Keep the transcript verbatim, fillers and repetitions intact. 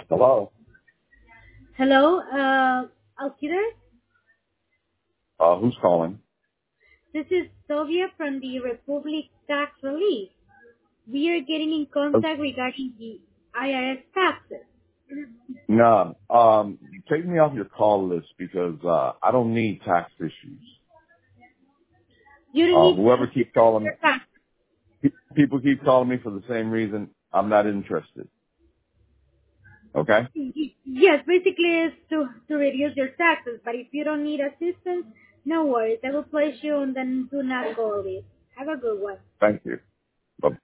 Hello. Hello, uh, Alkida. Uh, who's calling? This is Sylvia from the Republic Tax Relief. We are getting in Uh, contact regarding the I R S taxes. no. Um, take me off your call list because uh, I don't need tax issues. You don't Uh, need whoever keeps calling, your tax. pe- people keep calling me for the same reason. I'm not interested. Okay. Yes, basically it's to, to reduce your taxes, but if you don't need assistance, no worries. I will place you on the do not call list. Have a good one. Thank you.